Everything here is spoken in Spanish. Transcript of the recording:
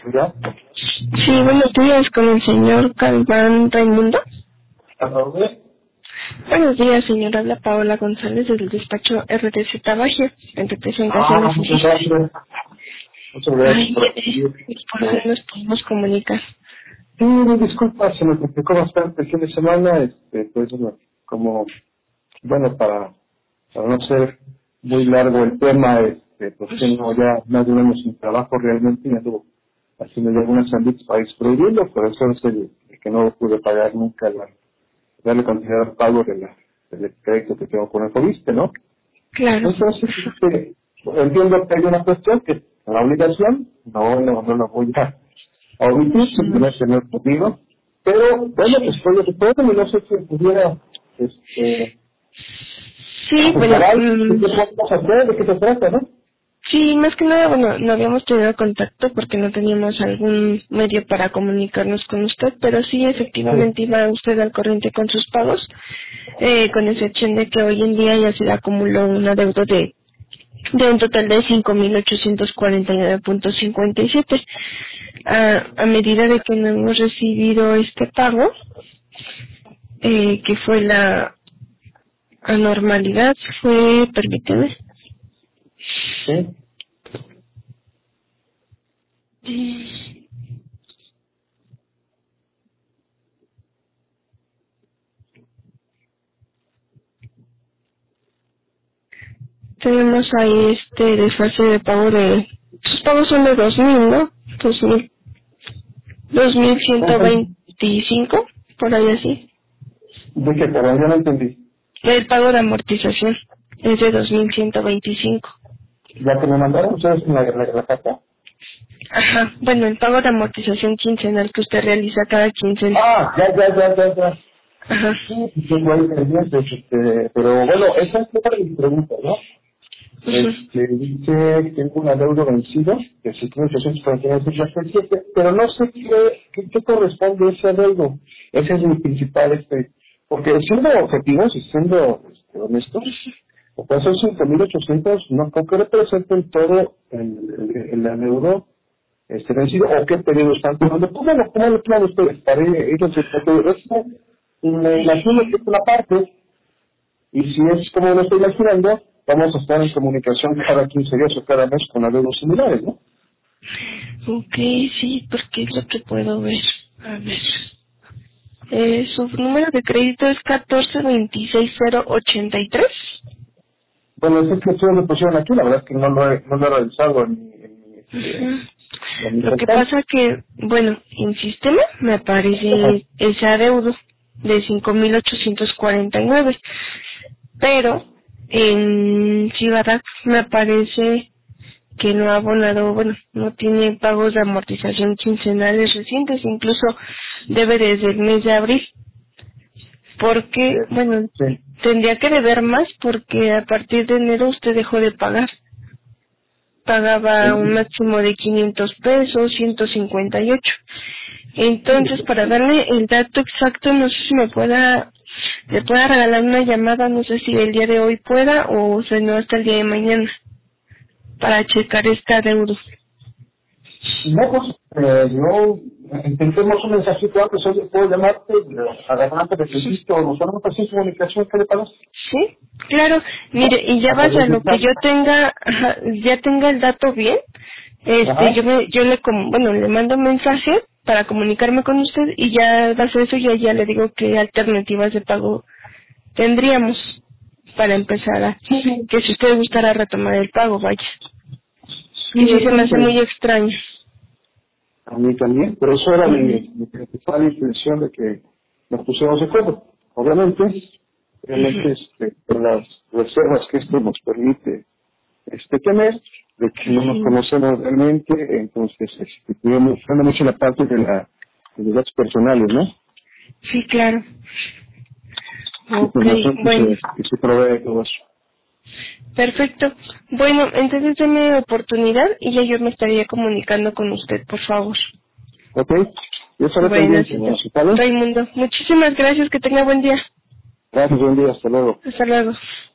¿Ya? Sí, buenos días, con el señor Calván Raimundo. ¿A dónde? Buenos días, señor. Habla Paola González del despacho RTZ Baje, en representación de Muchas gracias. Muchas gracias Ay, por por fin nos podemos comunicar. Sí, disculpa, se me complicó bastante el fin de semana, pues, como, bueno, para no ser muy largo el tema, pues tengo ya más de un año sin trabajo realmente, y ando haciendo ya algunas ámbitos para ir prohibiendo, por eso es el que no pude pagar nunca darle cantidad al pago del crédito que tengo con el COVID, ¿no? Claro. Entonces, entiendo que hay una cuestión que la obligación, no la voy a omitir, simplemente no he podido, pero bueno, pues fue lo que puedo, y no sé si pudiera, Sí, bueno, ¿qué podemos hacer? ¿De qué se trata, no? sí, más que nada, bueno, no habíamos tenido contacto porque no teníamos algún medio para comunicarnos con usted, pero sí, efectivamente iba usted al corriente con sus pagos, con excepción de que hoy en día ya se le acumuló un adeudo de un total de 5.849.57. A medida de que no hemos recibido este pago, que fue la anormalidad, permíteme. Sí. Tenemos ahí desfase de pago de... Sus pagos son de 2.000, ¿no? 2.125, por ahí así. ¿De qué? Pero yo no entendí. El pago de amortización es de 2.125. ¿Ya que me mandaron ustedes en la carta? Ajá, bueno, el pago de amortización quincenal que usted realiza cada quincena. Ya. Ajá. Sí, tengo ahí pendientes, pero bueno, esa es otra de mis preguntas, ¿no? Dice que tengo un adeudo vencido de 5.849.57, pero no sé qué corresponde a ese adeudo. Ese es mi principal, porque siendo objetivos y siendo honestos, pues son 5.800, no creo que representen todo el adeudo vencido, o qué periodo están tomando. ¿Cómo lo planean ustedes para ir esto? Me imagino que es una parte, y si es como lo estoy imaginando, vamos a estar en comunicación cada 15 días o cada mes con adeudos similares, ¿no? Ok, sí, porque es lo que puedo ver. A ver. Su número de crédito es 1426083. Bueno, es que ustedes lo pusieron aquí, la verdad es que no lo he realizado Ujú. en mi Lo que portal. pasa que, bueno, en sistema me Ajá. aparece ese adeudo de 5.849, pero en Cibarac me aparece que no ha abonado, bueno, no tiene pagos de amortización quincenales recientes, incluso debe desde el mes de abril, porque, bueno, Sí. tendría que deber más porque a partir de enero usted dejó de pagar. Pagaba un máximo de 500 pesos, 158. Entonces, para darle el dato exacto, no sé si le pueda regalar una llamada, no sé si el día de hoy pueda o si no hasta el día de mañana, para checar este adeudo. No, pues, yo intentemos un mensajito antes, oye, puedo llamarte, agarrarte de registro, nos ponemos así en comunicación, ¿qué le parece? Sí, claro. Mire, y ya A vaya través de lo que chat. yo tenga, ajá, ya tenga el dato bien, Ajá. le mando un mensaje para comunicarme con usted y ya base de eso ya le digo qué alternativas de pago tendríamos para empezar que si usted gustara retomar el pago, vaya. Que Sí, sí se me hace muy entonces, extraño. a mí también, pero eso era Ujú, mi principal intención de que nos pusiéramos de acuerdo. Obviamente, ujú. por las reservas que esto nos permite tener, de que no nos Sí, conocemos realmente, entonces estuvimos buscando mucho la parte de los datos personales, ¿no? sí, claro. Ok, Información bueno. que se provee de todo eso. Perfecto. Bueno, entonces deme oportunidad y ya yo me estaría comunicando con usted, por favor. ¿Ok? Yo estaré Bueno, pendiente, señor ¿vale? Raimundo. Muchísimas gracias. Que tenga buen día. Gracias, buen día, hasta luego. Hasta luego.